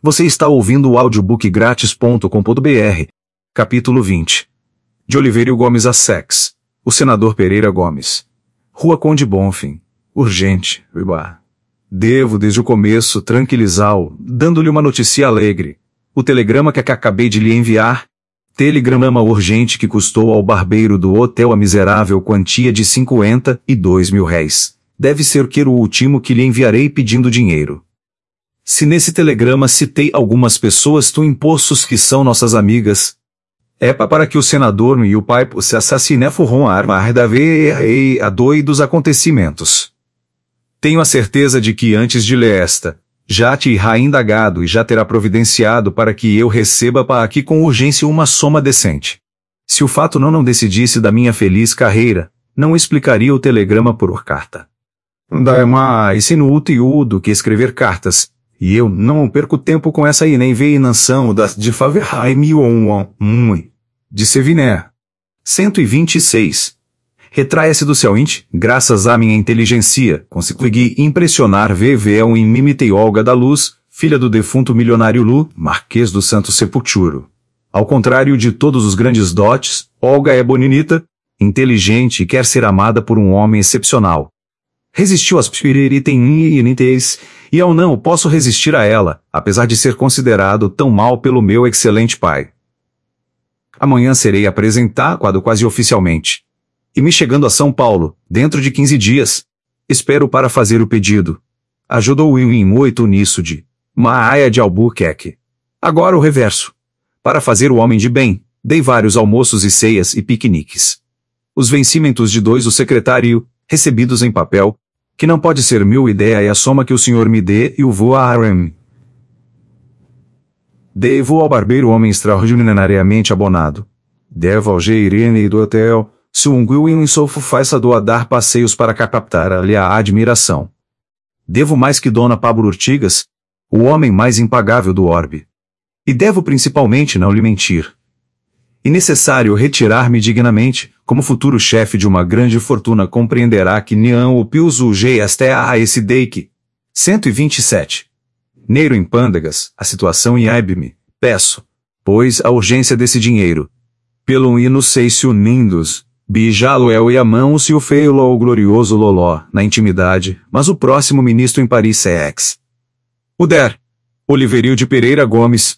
Você está ouvindo o audiobookgratis.com.br. Capítulo 20. De Oliveira Gomes a Sex. O senador Pereira Gomes. Rua Conde Bonfim. Urgente. Devo, desde o começo, tranquilizá-lo, dando-lhe uma notícia alegre. O telegrama que acabei de lhe enviar. Telegrama urgente que custou ao barbeiro do hotel a miserável quantia de 52 mil réis. Deve ser o último que lhe enviarei pedindo dinheiro. Se nesse telegrama citei algumas pessoas tu impostos que são nossas amigas, é para que o senador e o pai se assassinem foram armar da a doidos acontecimentos. Tenho a certeza de que antes de ler esta, já te irá indagado e já terá providenciado para que eu receba para aqui com urgência uma soma decente. Se o fato não decidisse da minha feliz carreira, não explicaria o telegrama por carta. Dá mais inútil do que escrever cartas. E eu não perco tempo com essa inveinação de Faverheim de Seviné. 126. Retraia-se do seguinte, graças à minha inteligência, consegui impressionar VVL em Mimitei Olga da Luz, filha do defunto milionário Lu, Marquês do Santo Sepulturo. Ao contrário de todos os grandes dotes, Olga é bonita, inteligente e quer ser amada por um homem excepcional. Resistiu às pirirites, e eu não posso resistir a ela, apesar de ser considerado tão mal pelo meu excelente pai. Amanhã serei apresentado quase oficialmente. E me chegando a São Paulo, dentro de 15 dias, espero para fazer o pedido. Ajudou-o muito nisso de Maia de Albuquerque. Agora o reverso. Para fazer o homem de bem, dei vários almoços e ceias e piqueniques. Os vencimentos de o secretário, recebidos em papel, que não pode ser mil ideia é a soma que o senhor me dê e o vou a RM. Devo ao barbeiro homem extraordinariamente abonado. Devo ao gerente do hotel, se um Will Sofo faz a dar passeios para captar-lhe a admiração. Devo mais que Dona Pablo Urtigas, o homem mais impagável do orbe. E devo principalmente não lhe mentir. E necessário retirar-me dignamente, como futuro chefe de uma grande fortuna compreenderá que não o piuso a esse deike. 127. Neiro em pândegas, a situação em me peço, pois a urgência desse dinheiro. Pelo inocêncio nindos, bijalo e a mão se o feio o glorioso loló, na intimidade, mas o próximo ministro em Paris é ex. O der. Oliveira de Pereira Gomes,